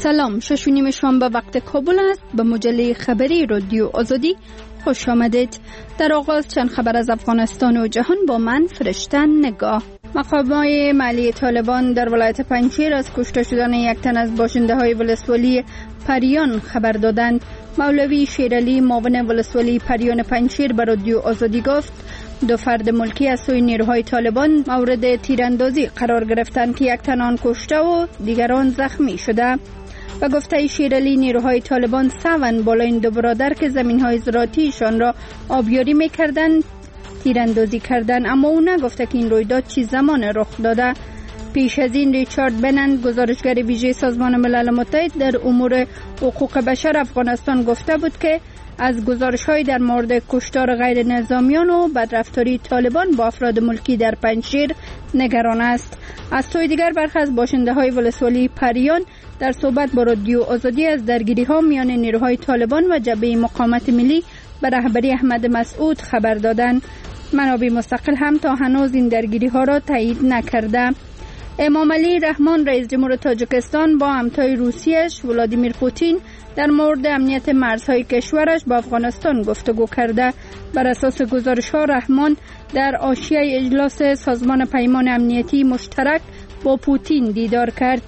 سلام، 6:30 شام به وقت کابل است. به مجله خبری رادیو آزادی خوش آمدید. در آغاز چند خبر از افغانستان و جهان با من فرشته نگاه. مقامات ملی طالبان در ولایت پنجشیر از کشته شدن یک تن از باشنده‌های ولسوالی پریان خبر دادند. مولوی شیرعلی معاون ولسوالی پریان پنجشیر به رادیو آزادی گفت 2 فرد ملکی از سوی نیروهای طالبان مورد تیراندازی قرار گرفتند که یک تن آن کشته و دیگران زخمی شده. و گفته شیرعلی نیروهای طالبان سون بالا این 2 برادر که زمین‌های زراعتیشان را آبیاری می‌کردند تیراندازی کردند، اما او نگفته که این رویداد چه زمان رخ داده. پیش از این ریچارد بنند گزارشگر ویژه سازمان ملل متحد در امور حقوق بشر افغانستان گفته بود که از گزارش‌های در مورد کشتار غیر نظامیان و بدرفتاری طالبان با افراد ملکی در پنجشیر نگران است. از سوی دیگر برخی از باشنده‌های ولسوالی پریان در صحبت با رادیو آزادی از درگیری‌ها میان نیروهای طالبان و جبهه مقاومت ملی به رهبری احمد مسعود خبر دادند. منابع مستقل هم تا هنوز این درگیری‌ها را تایید نکرده. امامعلی رحمان رئیس جمهور تاجیکستان با همتای روسیه‌اش ولادیمیر پوتین در مورد امنیت مرزهای کشورش با افغانستان گفتگو کرده. بر اساس گزارش‌ها رحمان در حاشیه اجلاس سازمان پیمان امنیتی مشترک با پوتین دیدار کرد.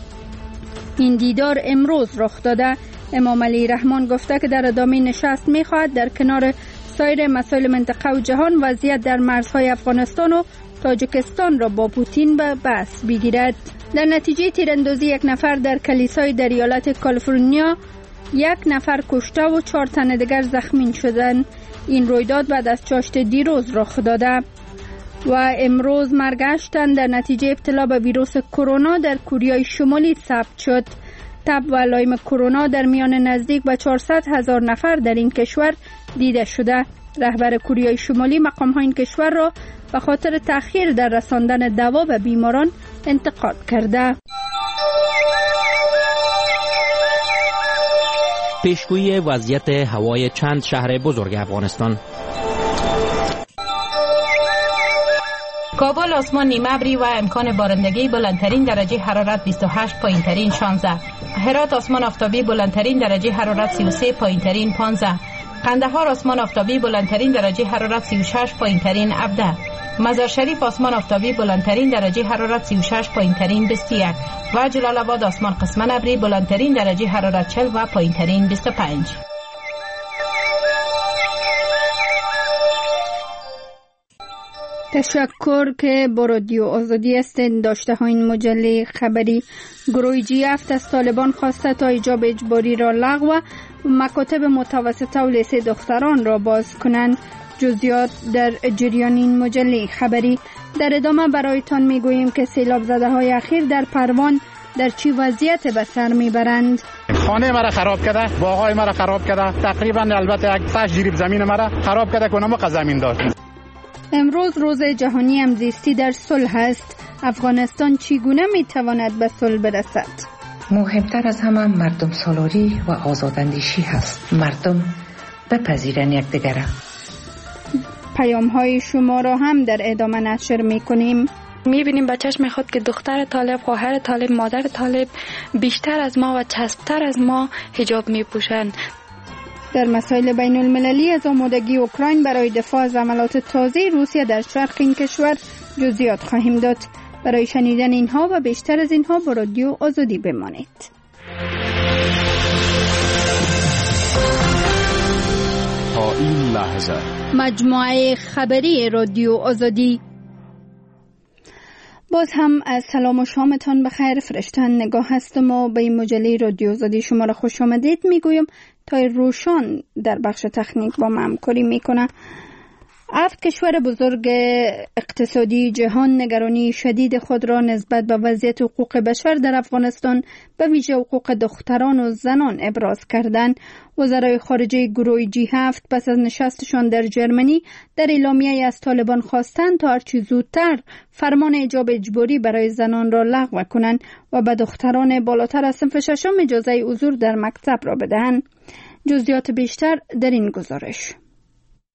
این دیدار امروز رخ داده. امامعلی رحمان گفته که در ادامه نشست می‌خواهد در کنار سایر مسائل منطقه و جهان وضعیت در مرزهای افغانستان و تاجیکستان را با پوتین به بحث بگیرد. در نتیجه تیراندازی 1 نفر در کلیسای در ایالت کالیفرنیا 1 نفر کشته و 4 تن دیگر زخمی شدند. این رویداد بعد از چاشت دیروز رخ داده و امروز مرگ 8 تن در نتیجه ابتلا به ویروس کرونا در کره شمالی ثبت شد. تب و علائم کرونا در میان نزدیک به 400,000 نفر در این کشور دیده شده. رهبر کره شمالی مقام‌های این کشور را به خاطر تأخیر در رساندن دوا به بیماران انتقاد کرده. پیشگویی وضعیت هوای چند شهر بزرگ افغانستان. کابل آسمان نیمه ابری و امکان بارندگی، بلندترین درجه حرارت 28، پایینترین 16. هرات آسمان آفتابی، بلندترین درجه حرارت 33، پایینترین 15. قندهار آسمان آفتابی، بلندترین درجه حرارت 36، پایینترین 17. مزار شریف آسمان آفتابی، بلندترین درجه حرارت 36، پایینترین 21. و جلال آباد آسمان قسما ابری، بلندترین درجه حرارت 40 و پایینترین 25. تشکر که با رادیو آزادی هستید. داشته ها این مجله خبری. گروه G7 از طالبان خواسته تا حجاب اجباری را لغو و مکاتب متوسطه و لیسه دختران را باز کنند. جزئیات در جریان این مجله خبری. در ادامه برایتان میگوییم که سیلاب زده های اخیر در پروان در چی وضعیت به سر میبرند. خانه مرا خراب کرده، باغای مرا خراب کرده، تقریبا البته یک تاش جریب زمین مرا خراب کرده که نمک زمین داشت. امروز روز جهانی همزیستی در صلح است. افغانستان چگونه میتواند به صلح برسد؟ مهمتر از همه مردم سالاری و آزاداندیشی هست. مردم بپذیرند یکدیگر را. پیام های شما را هم در ادامه نشر میکنیم. میبینیم به چشم خود که دختر طالب، خواهر طالب، مادر طالب بیشتر از ما و چسبتر از ما حجاب میپوشند. در مسائل بین المللی از آمادگی اوکراین برای دفاع از عملات تازه روسیه در شرق این کشور جزئیات خواهیم داد. برای شنیدن اینها و بیشتر از اینها با رادیو آزادی بمانید. تا این لحظه مجموعه خبری رادیو آزادی. باز هم از سلام و شامتان بخیر. فرشته نگاه هستم و به این مجله رادیو آزادی شما را خوش آمدید میگویم. تا روشان در بخش تکنیک با ما همکاری میکنه. 7 کشور بزرگ اقتصادی جهان نگرانی شدید خود را نسبت به وضعیت حقوق بشر در افغانستان به ویژه حقوق دختران و زنان ابراز کردند. وزرای خارجه گروه G7 پس از نشستشان در جرمنی در اعلامیه از طالبان خواستند تا هرچی زودتر فرمان حجاب اجباری برای زنان را لغو کنند و به دختران بالاتر از صنف 6 اجازه حضور در مکتب را بدهند. جزئیات بیشتر در این گزارش.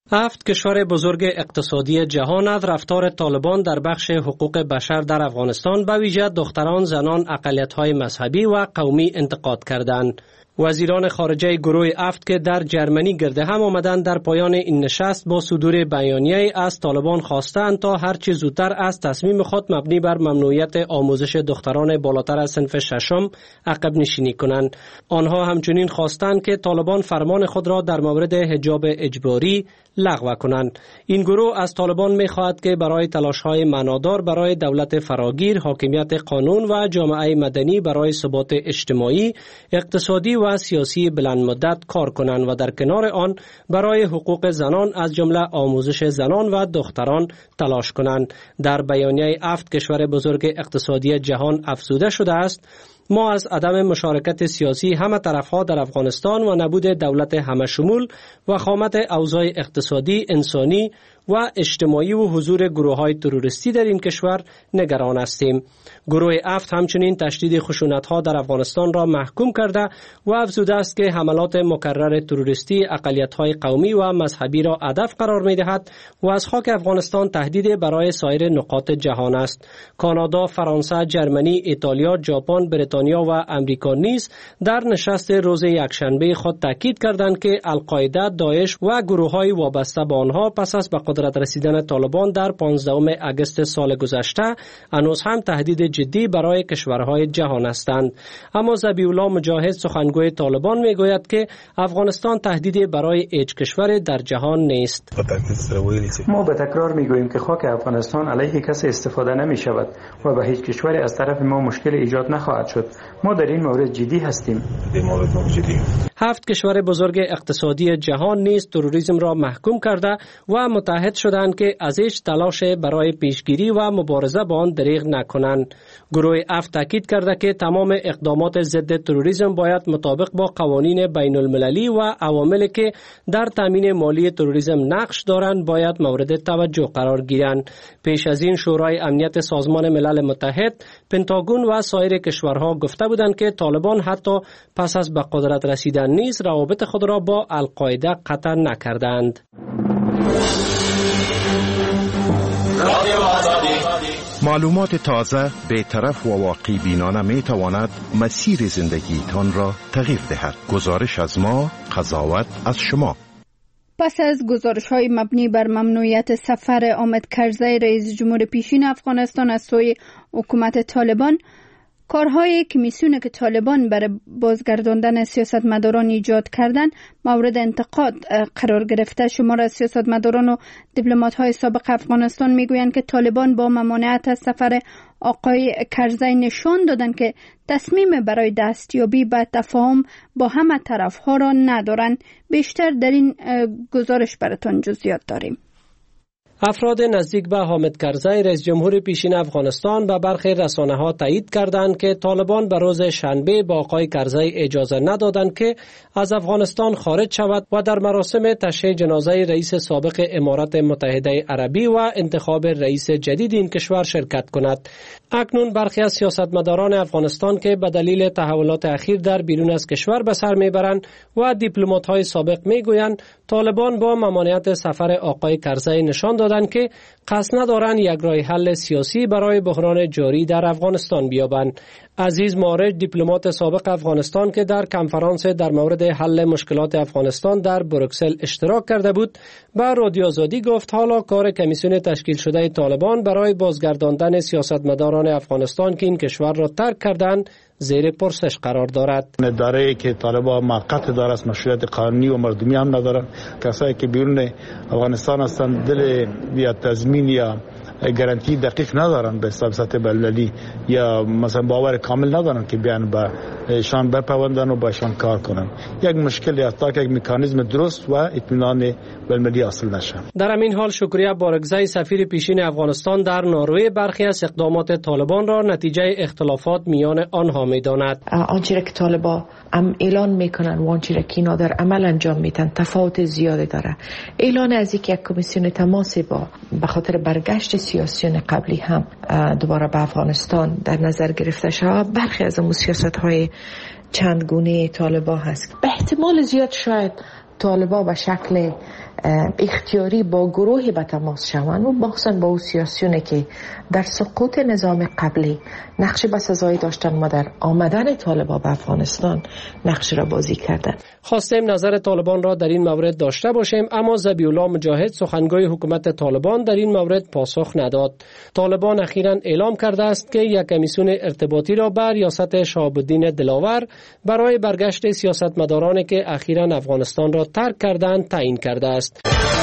7 کشور بزرگ اقتصادی جهان از رفتار طالبان در بخش حقوق بشر در افغانستان به ویژه دختران، زنان، اقلیت‌های مذهبی و قومی انتقاد کردند. وزیران خارجه گروه 7 که در جرمنی گرد هم آمدند در پایان این نشست با صدور بیانیه از طالبان خواستند تا هرچه زودتر از تصمیم خود مبنی بر ممنوعیت آموزش دختران بالاتر از صنف ششم عقب نشینی کنند. آنها همچنین خواستند که طالبان فرمان خود را در مورد حجاب اجباری لغو کنند. این گروه از طالبان می‌خواهد که برای تلاش‌های معنادار برای دولت فراگیر، حاکمیت قانون و جامعه مدنی برای ثبات اجتماعی، اقتصادی و سیاسی بلند مدت کار کنند و در کنار آن برای حقوق زنان از جمله آموزش زنان و دختران تلاش کنند. در بیانیه 7 کشور بزرگ اقتصادی جهان افزوده شده است: ما از عدم مشارکت سیاسی همه طرفها در افغانستان و نبود دولت همه شمول و خامت اوضاع اقتصادی، انسانی و اجتماعی و حضور گروه‌های تروریستی در این کشور نگران هستیم. گروه 7 همچنین تشدید خشونت‌ها در افغانستان را محکوم کرده و افزوده است که حملات مکرر تروریستی اقلیت‌های قومی و مذهبی را هدف قرار می‌دهد و از خاک افغانستان تهدید برای سایر نقاط جهان است. کانادا، فرانسه، جرمنی، ایتالیا، ژاپن، بریتانیا و امریکا نیز در نشست روز یکشنبه خود تاکید کردند که القاعده، داعش و گروه‌های وابسته به آنها پس از به قدرت رسیدن طالبان در 15 اگست سال گذشته هنوز هم تهدید جدی برای کشورهای جهان هستند. اما ذبیح الله مجاهد، سخنگوی طالبان، میگوید که افغانستان تهدیدی برای هیچ کشور در جهان نیست. ما به تکرار میگوییم که خاک افغانستان علیه کسی استفاده نمی شود و به هیچ کشوری از طرف ما مشکل ایجاد نخواهد شد. ما در این مورد جدی هستیم. 7 کشور بزرگ اقتصادی جهان نیز تروریسم را محکوم کرده و متحد شدند که از هیچ تلاش برای پیشگیری و مبارزه با آن دریغ نکنند. گروه 7 تاکید کرده که تمام اقدامات ضد تروریسم باید مطابق با قوانین بین المللی و عواملی که در تامین مالی تروریسم نقش دارند باید مورد توجه قرار گیرند. پیش از این شورای امنیت سازمان ملل متحد، پنتاگون و سایر کشورها گفته بودند که طالبان حتی پس از به قدرت رسیدن نیز روابط خود را با القاعده قطع نکردند. معلومات تازه، بی‌طرف و واقعی بینانه می تواند مسیر زندگیتان را تغییر دهد. گزارش از ما، قضاوت از شما. پس از گزارش‌های مبنی بر ممنوعیت سفر حامد کرزی رئیس جمهور پیشین افغانستان از سوی حکومت طالبان، کارهای کمیسیون که طالبان برای بازگرداندن سیاستمداران ایجاد کردن مورد انتقاد قرار گرفته. شمار از سیاستمداران و دیپلمات‌های سابق افغانستان میگویند که طالبان با ممانعت از سفر آقای کرزی نشان دادند که تصمیم برای دستیابی به تفاهم با همه طرف‌ها را ندارند. بیشتر در این گزارش براتون جزئیات داریم. افراد نزدیک به حامد کرزی رئیس جمهور پیشین افغانستان به برخی رسانه‌ها تایید کردند که طالبان به روز شنبه با آقای کرزی اجازه ندادند که از افغانستان خارج شود و در مراسم تشییع جنازه رئیس سابق امارات متحده عربی و انتخاب رئیس جدید این کشور شرکت کند. اکنون برخی از سیاستمداران افغانستان که به دلیل تحولات اخیر در بیرون از کشور به سر میبرند و دیپلمات‌های سابق میگویند طالبان با ممانعت سفر آقای کرزی نشان دادند که قصد ندارند یک راه حل سیاسی برای بحران جاری در افغانستان بیابند. عزیز مارج، دیپلمات سابق افغانستان که در کنفرانس در مورد حل مشکلات افغانستان در بروکسل اشتراک کرده بود، به رادیو آزادی گفت حالا کار کمیسیون تشکیل شده طالبان برای بازگرداندن سیاستمداران افغانستان که این کشور را ترک کردند زیر پرسش قرار دارد. اداره که طالبان موقت داره است، مشروعیت قانونی و مردمی هم ندارند. کسایی که بیرون افغانستان هستند دل یا تضمین یا گارانتی دقیق ندارن به سطح بین‌المللی یا مثلا باور کامل ندارن که بیان با شان بپیوندن و با شان کار کنن. یک مشکلی است تا که یک مکانیزم درست و اطمینان بین‌المللی حاصل نشه. در همین حال شکریه بارگزی سفیر پیشین افغانستان در نروژ برخی از اقدامات طالبان را نتیجه اختلافات میان آنها میداند. آنچه که طالبان اعلان میکنن و آنچه که اینا در عمل انجام میدن تفاوت زیادی داره. اعلان از یک کمیسیون تماس با به خاطر برگشت سیاسیون قبلی هم دوباره به افغانستان در نظر گرفته شود. برخی از اون سیاست‌های چند گونه طالبان هست. به احتمال زیاد شاید طالبان به شکل اختیاری با گروه به تماس شوند و مخصوصا با اون سیاسیونی که در سقوط نظام قبلی نقش بسزایی داشتن و در آمدن طالبان به افغانستان نقش را بازی کردن. خواستیم نظر طالبان را در این مورد داشته باشیم، اما ذبیح‌الله مجاهد سخنگوی حکومت طالبان در این مورد پاسخ نداد. طالبان اخیراً اعلام کرده است که یک کمیسیون ارتباطی را بر ریاست شهاب الدین دلاور برای برگشت سیاستمدارانی که اخیراً افغانستان را ترک کردند تعیین کرده است.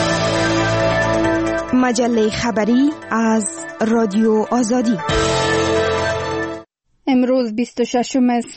مجله خبری از رادیو آزادی. امروز 26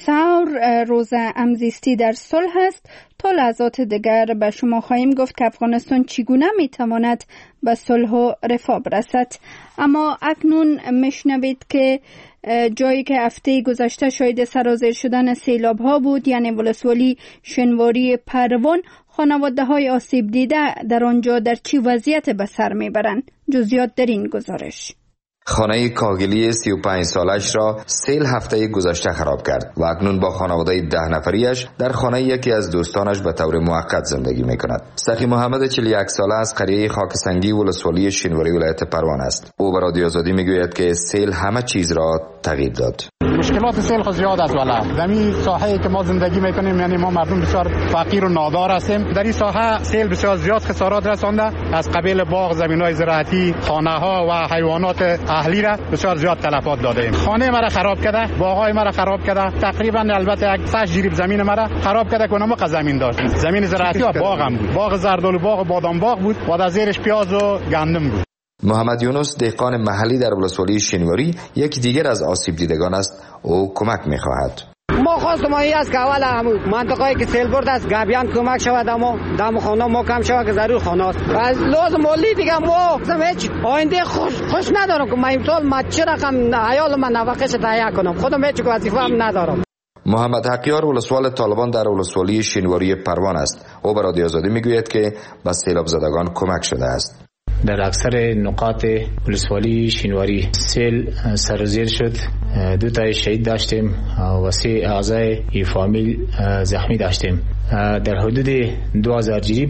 ثور روز همزیستی در صلح است. تا لحظات دیگر به شما خواهیم گفت که افغانستان چگونه میتواند به صلح و رفاه برسد. اما اکنون میشنوید که جایی که هفته گذشته شاهد سرازیر شدن سیلاب ها بود، یعنی ولسوالی شنواری پروان، خانواده های آسیب دیده در آنجا در چی وضعیت به سر میبرند؟ جزئیات در این گزارش. خانه کاگلی 35 سالش را سیل هفته گذشته خراب کرد و اکنون با خانواده 10 نفریش در خانه یکی از دوستانش به طور موقت زندگی می کند. سخی محمد 41 ساله از قریه خاکسنگی ولسوالی شینواری ولایت پروان است. او به رادیو آزادی می گوید که سیل همه چیز را تغییر داد. مشکلات سیل خود زیاد است ولی در این ساحه‌ای که ما زندگی میکنیم، یعنی ما مردم بسیار فقیر و نادار هستیم، در این ساحه سیل بسیار زیاد خسارات رسانده، از قبیل باغ، زمین‌های زراعتی، خانه‌ها و حیوانات اهلی را بسیار زیاد تلفات داده ایم. خانه مرا خراب کرده، باغ‌های مرا خراب کرده، تقریبا البته یک 8 جریب زمین مرا خراب کرده که نمک زمین داشت. زمین زراعتی و باغ هم بود، باغ زردالو باغ و بادام باغ بود و در زیرش پیاز و گندم بود. محمد یونس دهقان محلی در ولسوالی شینواری یکی دیگر از آسیب دیدگان است. او کمک می‌خواهد. ما خواستم این است که اول همون منطقه‌ای که سیل برده است گابیان کمک شود، اما دم خانه ما کم شود که ضرور خانه است. از لازم مالی دیگه ما هیچ آینده خوش ندارم که من امسال ما چه رقم عیال من نفقه‌اش تهیه کنم، خودم هیچ وظیفه هم ندارم. محمد حقیار ولسوال طالبان در ولسوالی شینواری پروان است. او به رادیو آزادی میگوید که به سیلاب زدگان کمک شده است. در اکثر نقاط ولسوالی شینواری سیل سرازیر شد. 2 تا شهید داشتیم و 3 اعضای فامیل زخمی داشتیم. در حدود 2000 جریب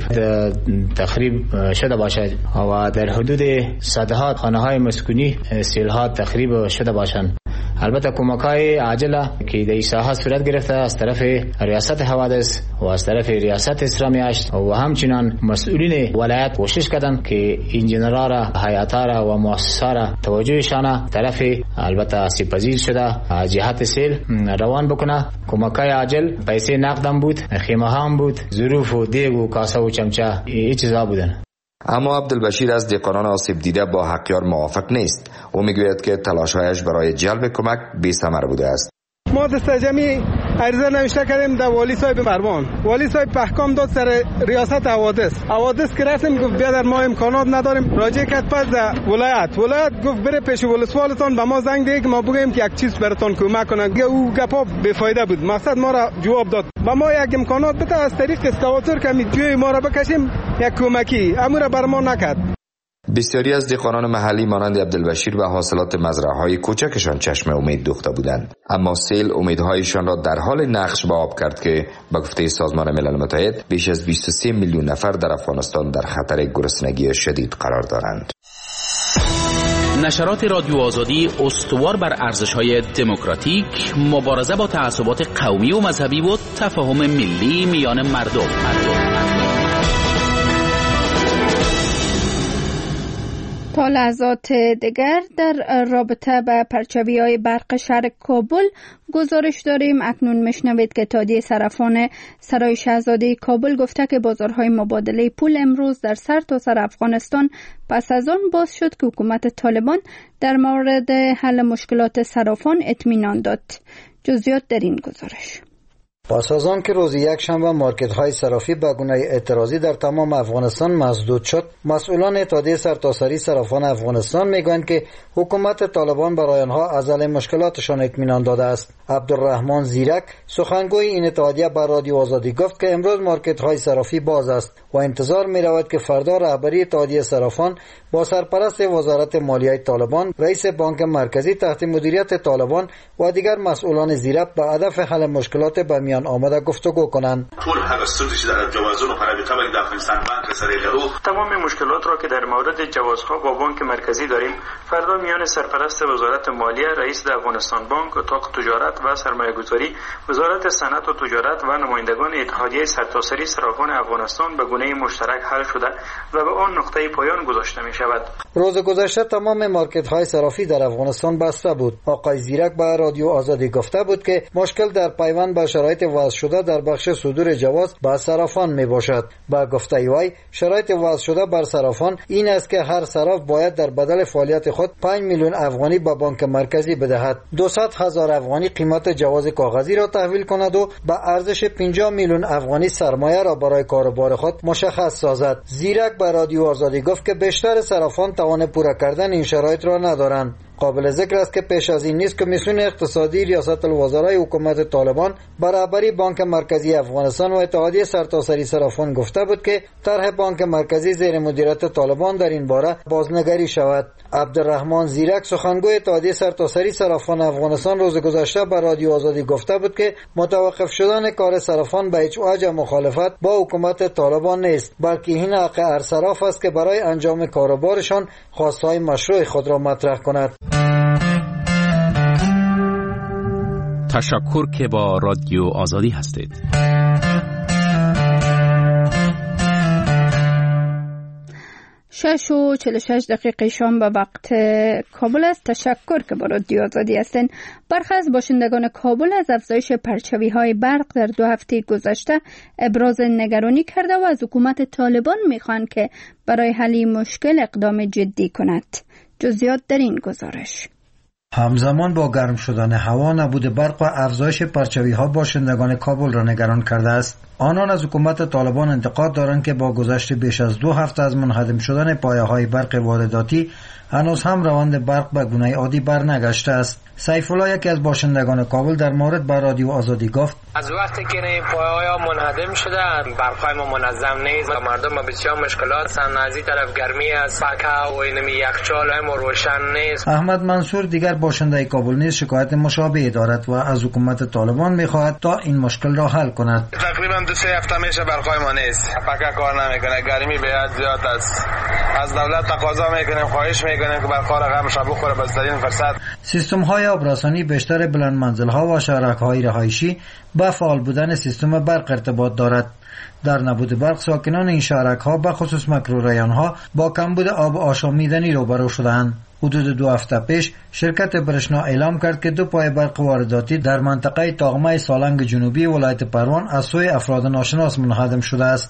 تخریب شده باشد و در حدود صدها خانه های مسکونی سیل ها تخریب شده باشند. البته کمک‌های عاجله که در این ساحه صورت گرفته از طرف ریاست حوادث و از طرف ریاست اسلامی هشت و همچنان مسئولین ولایت کوشش کردند که انجینرها را، هیئت‌ها را و مؤسسات را توجهشان طرف البته آسیب‌پذیر شده جهت سیل روان بکنه. کمک‌های عاجل پیسه نقدم بود، خیمه هم بود، ظروف و دیگ و کاسه و چمچه این چیزا بودن. اما عبدالبشیر از دهقانان آسیب دیده با حقیار موافق نیست. او میگوید که تلاش‌هایش برای جلب کمک بی‌ثمر بوده است. ما دستجمی عریضه نوشته کردیم در والی صاحب پروان. والی صاحب احکام داد سر ریاست حوادث که رفتیم گفت بیادر ما امکانات نداریم. راجع کرد پس ولایت گفت بره پیش ولسوالتان به ما زنگ ده که ما بگیم که یک چیز براتون کمک کنه. او گپا بی‌فایده بود. مقصد ما را جواب داد. و ما یک امکانات بده از طریق اسکواتور که جوی ما را بکشیم یک کمکی امور بر ما نکرد. بسیاری از دهقانان محلی مانند عبدالبشیر به حاصلات مزرعه‌های کوچکشان چشم امید دوخته بودند، اما سیل امیدهایشان را در حال نقش به آب کرد که به گفته سازمان ملل متحد بیش از 23 میلیون نفر در افغانستان در خطر گرسنگی شدید قرار دارند. نشرات رادیو آزادی استوار بر ارزش‌های دموکراتیک، مبارزه با تعصبات قومی و مذهبی و تفاهم ملی میان مردم. تا لحظات دیگر در رابطه به پرچاوی‌های برق شهر کابل گزارش داریم. اکنون میشنوید که اتحادیه صرافان سرای شاهزاده کابل گفته که بازارهای مبادله پول امروز در سرتاسر افغانستان پس از آن باز شد که حکومت طالبان در مورد حل مشکلات صرافان اطمینان داد. جزئیات در این گزارش. پس از آن که روز یکشنبه مارکت‌های صرافی به گونه اعتراضی در تمام افغانستان مسدود شد، مسئولان اتحادیه سرتاسری صرافان افغانستان میگویند که حکومت طالبان برای آنها از حل مشکلاتشان اطمینان داده است. عبدالرحمن زیرک سخنگوی این اتحادیه بر رادیو آزادی گفت که امروز مارکت های صرافی باز است و انتظار می رود که فردا رهبری اتحادیه صرافان با سرپرست وزارت مالیه طالبان، رئیس بانک مرکزی تحت مدیریت طالبان و دیگر مسئولان زیرک به هدف حل مشکلات به میان آمده گفتگو کنند. تمام مشکلات را که در مورد جوازها با بانک مرکزی داریم فردا میان سرپرست وزارت مالیه، رئیس افغانستان بانک، اتاق تجارت و سرمایه‌گذاری، وزارت صنعت و تجارت و نمایندگان اتحادیه سرتاسری صرافان افغانستان به گونه مشترک حل شده و به آن نقطه پایان گذاشته می شود. روز گذشته تمام مارکت های صرافی در افغانستان بسته بود. آقای زیرک به رادیو آزادی گفته بود که مشکل در پیوند به شرایط وضع شده در بخش صدور جواز به صرافان می باشد. با گفته وی شرایط وضع شده بر صرافان این است که هر صراف باید در بدل فعالیت خود 5 میلیون افغانی به بانک مرکزی بدهد. 200,000 افغانی قیمت جواز کاغذی را تحویل کند و به ارزش 50 میلیون افغانی سرمایه را برای کاروبار خود مشخص سازد. زیرک به رادیو آزادی گفت که بیشتر صرافان توان پورا کردن این شرایط را ندارند. قابل ذکر است که پیش از این نیز کمیسیون اقتصادی ریاست الوزرای حکومت طالبان برابری بانک مرکزی افغانستان و اتحادیه سرتاسری صرافان گفته بود که طرح بانک مرکزی زیر مدیریت طالبان در این باره بازنگری شود. عبدالرحمن زیرک سخنگوی اتحادیه سرتاسری صرافان افغانستان روز گذشته به رادیو آزادی گفته بود که متوقف شدن کار صرافان به هیچ وجه مخالفت با حکومت طالبان نیست، بلکه این حق هر صراف است که برای انجام کاروبارشان خواستهای مشروع خود را مطرح کند. تشکر که با رادیو آزادی هستید. 6:46 شام به وقت کابل است. تشکر که با رادیو آزادی هستین. برخی از باشندگان کابل از افزایش پرچوی‌های برق در 2 هفته گذشته ابراز نگرانی کرده و از حکومت طالبان می‌خواهند که برای حل مشکل اقدام جدی کند. جزئیات در این گزارش. همزمان با گرم شدن هوا، نبود برق و افزایش پرچوی‌ها باشندگان کابل را نگران کرده است. آنان از حکومت طالبان انتقاد دارند که با گذشت بیش از 2 هفته از منهدم شدن پایه‌های برق وارداتی هنوز هم روند برق به گونه عادی برنگشته است. سیف الله، یکی از باشندگان کابل، در مورد با رادیو آزادی گفت: از وقتی که این پایه‌ها منهدم شده برق‌های ما منظم نیست و مردم با بسیار مشکلات هستند. از این طرف گرمی است، پکه و اینمی یخچال هم روشن نیست. احمد منصور، دیگر باشنده کابل نیز، شکایت مشابهی دارد و از حکومت طالبان می‌خواهد تا این مشکل را حل کند. تقریبا 2-3 هفته میشه برق‌های ما نیست، پکه کار نمیکنه، گرمی بیاد زیاد است. از دولت تقاضا میکنیم، خواهش میکنیم که برق‌ها را غمش بخوره بسترین فرصت. سیستم‌های آبرسانی بیشتر بلند منزل‌ها و شهرک‌های رهایشی با فعال بودن سیستم برق ارتباط دارد. در نبود برق ساکنان این شهرک‌ها به خصوص مکروریان‌ها با کمبود آب آشامیدنی روبرو شدند. حدود 2 هفته پیش شرکت برشنا اعلام کرد که 2 پایه برق وارداتی در منطقه تاغمه سالنگ جنوبی ولایت پروان از سوی افراد ناشناس منهدم شده است.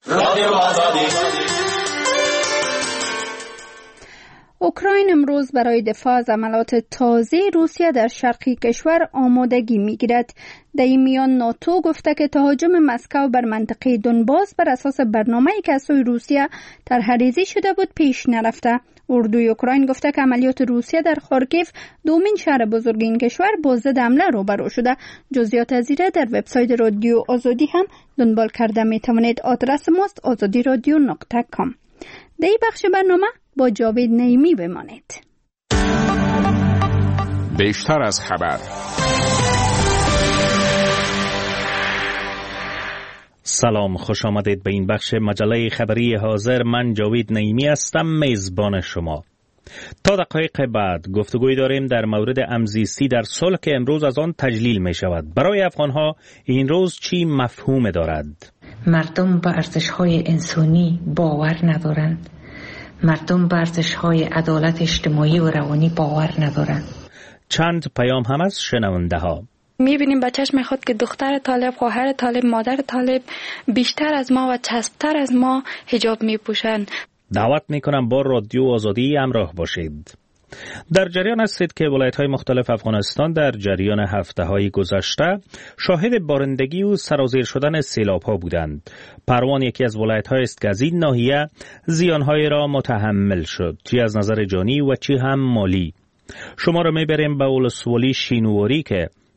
اوکراین امروز برای دفاع از عملات تازه روسیه در شرقی کشور آمادگی می‌گیرد. در این میان ناتو گفته که تهاجم مسکو بر منطقه دونباس بر اساس برنامه‌ای که از سوی روسیه طرح‌ریزی شده بود پیش نرفته. اردوی اوکراین گفته که عملیات روسیه در خارکیف، دومین شهر بزرگ این کشور، با ضد حمله روبرو شده. جزئیات از این در وبسایت رادیو آزادی هم دنبال کرده می‌توانید. آدرس ماست azadiradio.com. در این بخش برنامه با جاوید نعیمی بمانید. بیشتر از خبر. سلام، خوش آمدید به این بخش مجله خبری حاضر. من جاوید نعیمی هستم، میزبان شما. تا دقایق بعد گفتگوی داریم در مورد امزیستی در صلح که امروز از آن تجلیل می شود. برای افغانها این روز چی مفهوم دارد؟ مردم به ارزش‌های انسانی باور ندارند. مردم به ارزش‌های عدالت اجتماعی و روانی باور ندارند. چند پیام هم از شنونده ها. می‌بینیم با چشم خود که دختر طالب، خواهر طالب، مادر طالب بیشتر از ما و چسبتر از ما حجاب می‌پوشند. دعوت می‌کنم با رادیو آزادی همراه باشید. در جریان هستید که ولایت‌های مختلف افغانستان در جریان هفته‌های گذشته شاهد بارندگی و سرازیر شدن سیلاب‌ها بودند. پروان یکی از ولایت‌های است که از این ناحیه زیان‌های را متحمل شد، چی از نظر جانی و چی هم مالی. شما را می‌بریم به ولسوالی شینواری که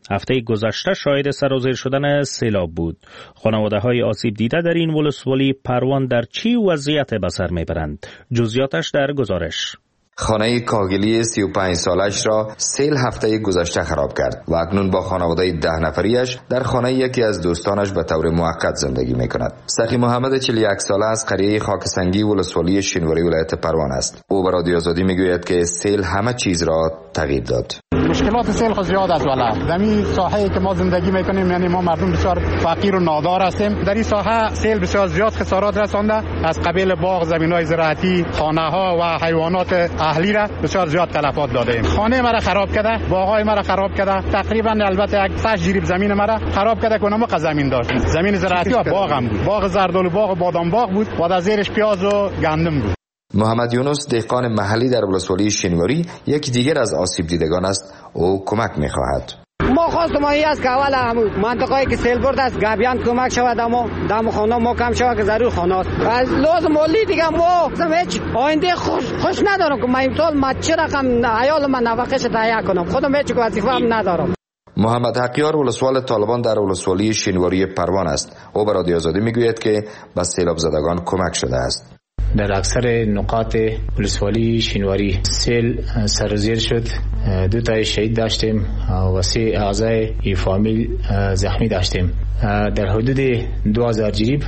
هفته گذشته شاهد سرازیر شدن سیلاب بود. خانواده‌های آسیب دیده در این ولسوالی پروان در چی وضعیت به سر میبرند؟ جزئیاتش در گزارش. خانه کاگلی 35 سالش را سیل هفته گذشته خراب کرد و اکنون با خانواده 10 نفریش در خانه یکی از دوستانش به طور موقت زندگی می کند. سخی محمد 41 ساله از قریه خاکسنگی ولسوالی شینواری ولایت پروان است. او به رادیو آزادی می گوید که سیل همه چیز را تغییر داد. مشکلات سیل خود زیاد است ولی در این ساحه‌ای که ما زندگی میکنیم، یعنی ما مردم بسیار فقیر و نادار هستیم. در این ساحه سیل بسیار زیاد خسارات رسانده، از قبیل باغ، زمین‌های زراعتی، خانه‌ها و حیوانات اهلی را بسیار زیاد تلفات داده ایم. خانه مرا خراب کرده، باغ‌های مرا خراب کرده، تقریبا البته یک 8 جریب زمین مرا خراب کرده که نمک زمین داشت. زمین زراعتی و باغ هم بود، باغ زردالو باغ و بادام باغ بود و در زیرش پیاز و گندم بود. محمد یونس دهقان محلی در ولسوالی شینواری یکی دیگر از آسیب دیدگان است. او کمک می‌خواهد. ما خواستم این از که اول همون منطقه‌ای که سیل برد است گابیان کمک شود، اما دم خانه ما کم شود که ضرور خانه است. از لازم مالی دیگه ما هیچ آینده خوش ندارم که من سال ما چه رقم عیال من نفقه‌اش تهیه کنم، خودم هیچ وظیفه هم ندارم. محمد حقیار ولسوال طالبان در ولسوالی شینواری پروان است. او به رادیو آزادی میگوید که به سیلاب زدگان کمک شده است. در اکثر نقاط ولسوالی شینواری سیل سرازیر شد. 2 تا شهید داشتیم و 3 اعضای فامیل زخمی داشتیم. در حدود 2000 جریب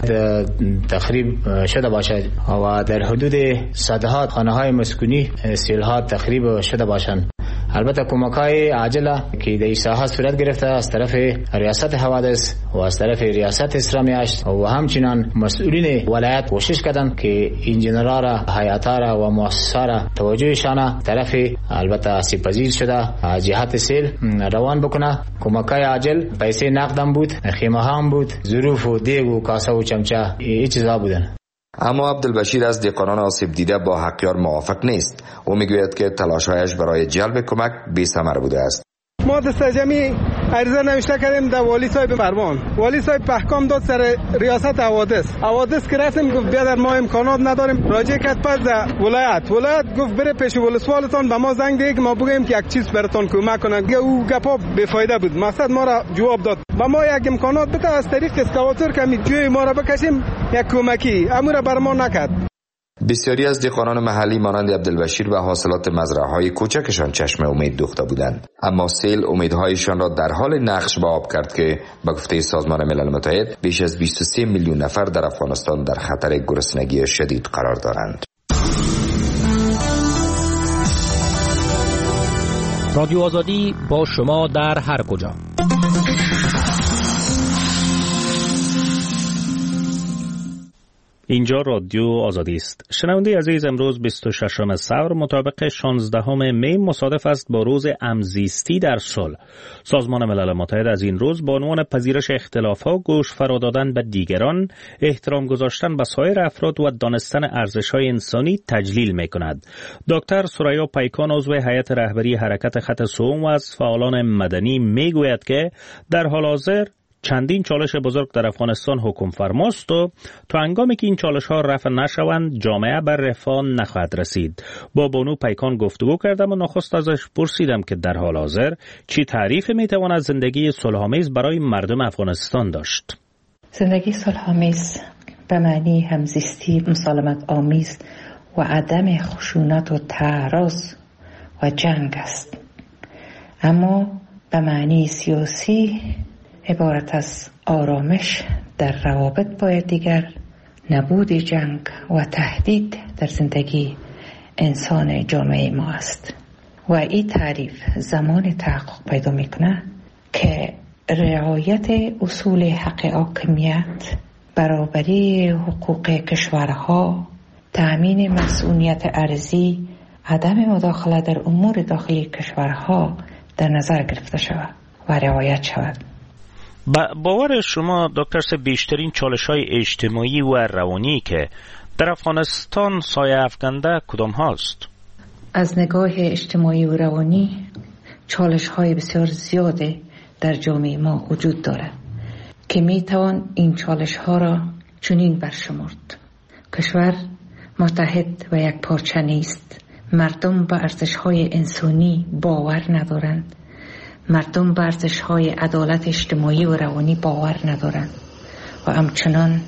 تخریب شده باشد و در حدود صدها خانه‌های مسکونی سیل ها تخریب شده باشند. البته کمک‌های عاجله که در این ساحه صورت گرفته از طرف ریاست حوادث و از طرف ریاست اسلامی است و همچنان مسئولین ولایت کوشش کردند که انجینرها را، هیئت‌ها را و مؤسسات را توجهشان طرف البته آسیب‌پذیر شده از جهت سیل روان بکنه. کمک‌های عاجل پیسه نقدم بود، خیمه هم بود، ظروف و دیگ و کاسه و چمچه این چیزا بودن. اما عبدالبشیر از دهقانان آسیب دیده با حقیار موافق نیست. او میگوید که تلاش‌هایش برای جلب کمک بی‌ثمر بوده است. ما دستجمی عریضه نوشته کردیم در والی صاحب پروان. والی صاحب احکام داد سر ریاست حوادث که رفتیم گفت بیادر ما امکانات نداریم. راجع کرد پس ولایت گفت بره پیش ولسوالتان به ما زنگ ده که ما بگیم که یک چیز براتون کمک کنه. او گپا بی‌فایده بود. مقصد ما را جواب داد و ما یک امکانات بده از طریق اسکواتور که جوی ما را بکشیم یک کمکی امور بر ما نکرد. بسیاری از دهقانان محلی مانند عبدالبشیر به حاصلات مزرعه‌های کوچکشان چشم امید دوخته بودند، اما سیل امیدهایشان را در حال نقش به آب کرد که به گفته سازمان ملل متحد بیش از 23 میلیون نفر در افغانستان در خطر گرسنگی شدید قرار دارند. رادیو آزادی با شما در هر کجا. اینجا رادیو آزادی است. شنونده عزیز، امروز 26 سور مطابق 16 می مصادف است با روز امزیستی در صلح. سازمان ملل متحد از این روز با عنوان پذیرش اختلاف‌ها، گوش فرا دادن به دیگران، احترام گذاشتن به سایر افراد و دانستن ارزش‌های انسانی تجلیل می‌کند. دکتر ثریا پیکان عضو هیئت رهبری حرکت خط سوم و از فعالان مدنی می‌گوید که در حال حاضر چندین چالش بزرگ در افغانستان حکم فرماست و تا هنگامی که این چالش ها رفع نشوند جامعه بر رفاه نخواهد رسید. با بانو پیکان گفتگو کردم و نخست ازش پرسیدم که در حال حاضر چی تعریف میتواند زندگی صلح‌آمیز برای مردم افغانستان داشت؟ زندگی صلح‌آمیز به معنی همزیستی مسالمت آمیز و عدم خشونت و تعارض و جنگ است، اما به معنی سیاسی عبارت از آرامش در روابط با دیگر، نبود جنگ و تهدید در زندگی انسان جامعه ما است. و این تعریف زمان تحقق پیدا میکنه که رعایت اصول حق حاکمیت، برابری حقوق کشورها، تأمین مسئولیت ارضی، عدم مداخله در امور داخلی کشورها در نظر گرفته شود و رعایت شود. باور شما دکتر صاحب بیشترین چالش‌های اجتماعی و روانی که در افغانستان سایه افکنده کدام هاست؟ از نگاه اجتماعی و روانی چالش‌های بسیار زیاده در جامعه ما وجود دارد که میتوان این چالش‌ها را چنین برشمرد: کشور متحد و یک پارچه نیست، مردم به ارزش‌های انسانی باور ندارند، مردم به ارزش‌های عدالت اجتماعی و روانی باور ندارند و همچنان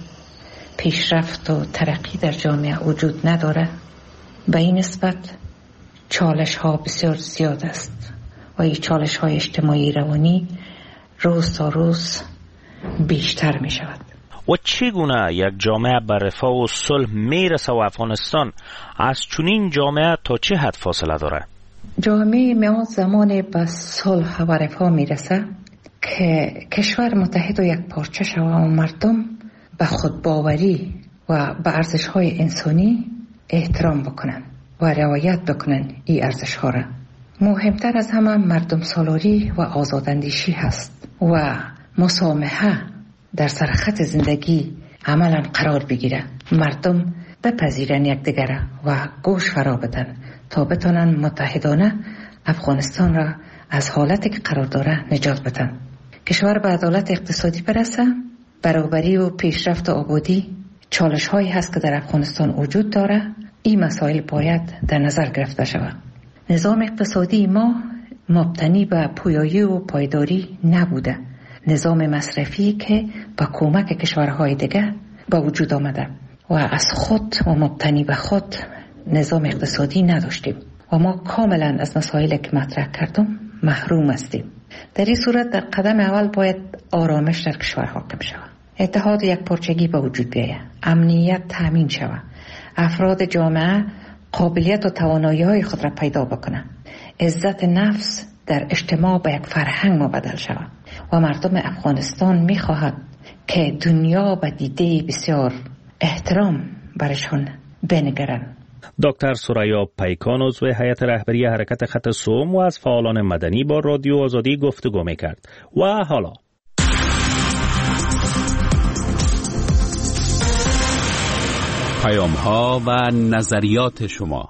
پیشرفت و ترقی در جامعه وجود نداره. به این نسبت چالش‌ها بسیار زیاد است و این چالش‌های اجتماعی روانی روز تا روز بیشتر می شود. و چگونه یک جامعه به رفاه و صلح میرسه و افغانستان از چنین جامعه تا چه حد فاصله داره؟ جامعه ما زمان به صلح و رفاه میرسه که کشور متحد و یک پارچه شود و مردم به خودباوری و به ارزش‌های انسانی احترام بکنن و رعایت بکنن این ارزش‌ها را. مهمتر از همه مردم سالاری و آزاداندیشی هست و مسامحه در سرخط زندگی عملا قرار بگیره. مردم بپذیرن یکدیگر و گوش فرا بدن تا بتونن متحدانه افغانستان را از حالتی که قرار داره نجات بدن. کشور به عدالت اقتصادی برسه، برابری و پیشرفت و آبادی چالش هایی هست که در افغانستان وجود داره. این مسائل باید در نظر گرفته شود. نظام اقتصادی ما مبتنی به پویایی و پایداری نبوده. نظام مصرفی که با کمک کشورهای دیگه با وجود آمده و از خود و مبتنی به خود نظام اقتصادی نداشتیم و ما کاملا از مسائلی که مطرح کردم محروم هستیم. در این صورت در قدم اول باید آرامش در کشور حاکم شود، اتحاد و یک پارچگی به وجود بیاید، امنیت تامین شود، افراد جامعه قابلیت و توانایی‌های خود را پیدا بکنند، عزت نفس در اجتماع به یک فرهنگ مبدل شود و مردم افغانستان می‌خواهد که دنیا به دیده بسیار احترام برشان بنگرند. دکتر ثریا پیکان عضو هیئت رهبری حرکت خط سوم و از فعالان مدنی با رادیو آزادی گفتگو می‌کرد. و حالا پیام‌ها و نظریات شما.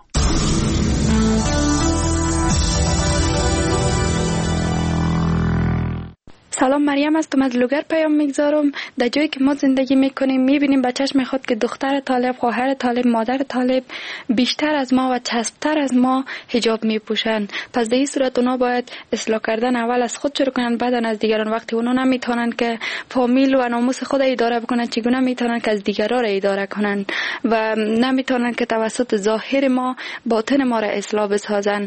سلام، مریم هستم، از لوگر پیام میگذارم. در جایی که ما زندگی میکنیم میبینیم به چشم خود که دختر طالب، خواهر طالب، مادر طالب بیشتر از ما و چسبتر از ما حجاب میپوشن. پس در این صورت اونا باید اصلاح کردن اول از خود شروع کنن، بعدن از دیگران. وقتی اونا نمیتونن که فامیل و ناموس خود اداره بکنن، چگونه میتونن که از دیگران را اداره کنن و نمیتونن که توسط ظاهر ما باطن ما را اصلاح بسازن.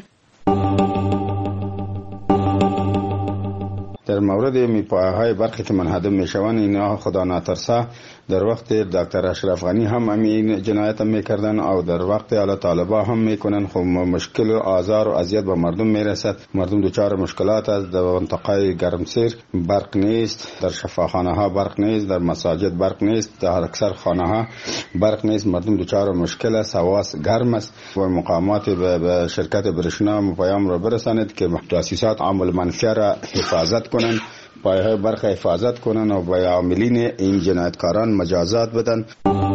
در مورد میپایه‌های برخی که منهدم میشوند، اینا خدا نترسه در وقت دکتر اشرف غنی هم همین جنایت میکردن او در وقت اعلی طالبا هم میکنن. خب مشکل و آزار و اذیت به مردم میرسد. مردم دچار مشکلات است. در منطقه گرمسیر برق نیست، در شفاخانه ها برق نیست، در مساجد برق نیست، در اکثر خانه ها برق نیست. مردم دچار مشکل است، هوا گرم است. و مقامات به شرکت برشنا پیام را برسانید که تاسیسات عامل منفی را حفاظت کنند، پایه‌های برق حفاظت کنن و به عاملین این جنایتکاران مجازات بدن.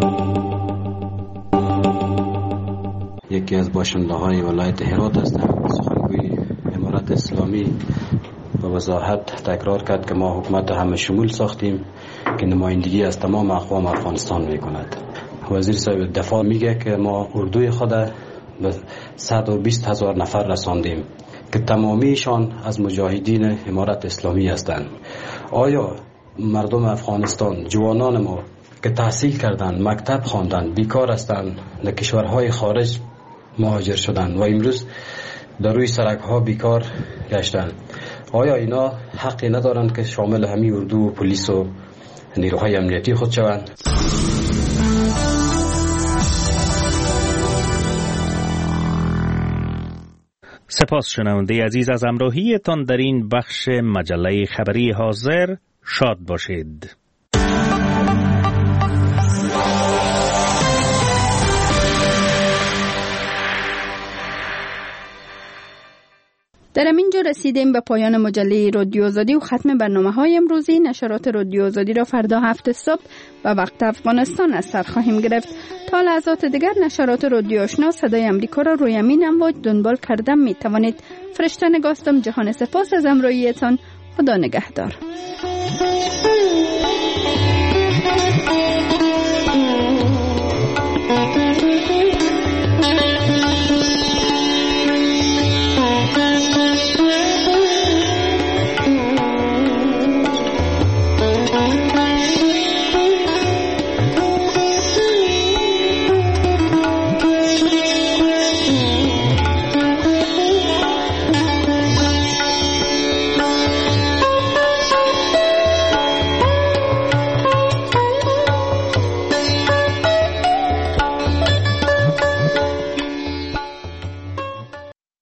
یکی از باشنده‌های ولایت هرات هستم. سخنگوی امارت اسلامی به وضاحت تکرار کرد که ما حکومت همه شمول ساختیم که نمایندگی از تمام اقوام افغانستان میکند. وزیر صاحب دفاع میگه که ما اردوی خود به 120,000 نفر رساندیم که تمامیشان از مجاهدین امارت اسلامی هستند. آیا مردم افغانستان، جوانان ما که تحصیل کردند، مکتب خواندند، بیکار هستند، در کشورهای خارج مهاجر شدند و امروز در روی سرک‌ها بیکار گشتند، آیا اینا حقی ندارند که شامل همین اردو و پلیس و نیروهای امنیتی خود شوند؟ سپاس شنونده عزیز از همراهیتان در این بخش مجله خبری حاضر. شاد باشید. در همینجا رسیدیم به پایان مجله رادیو آزادی و ختم برنامه‌های امروزی. نشرات رادیو آزادی را فردا 7 صبح به وقت افغانستان از سر خواهیم گرفت. تا لحظات دیگر نشرات رادیو آشنا صدای امریکا را روی امین امواج دنبال کردن می توانید. فرشته نگاستم. جهان سپاس از همراهیتان. خدا نگهدار.